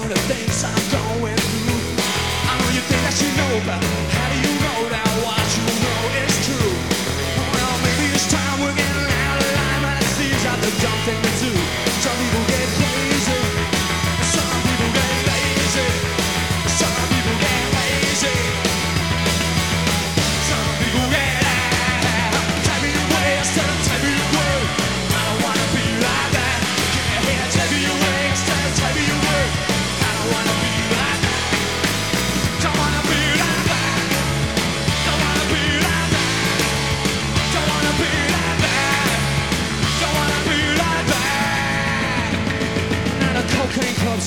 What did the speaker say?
the things I'm going through. I know you think that you know, but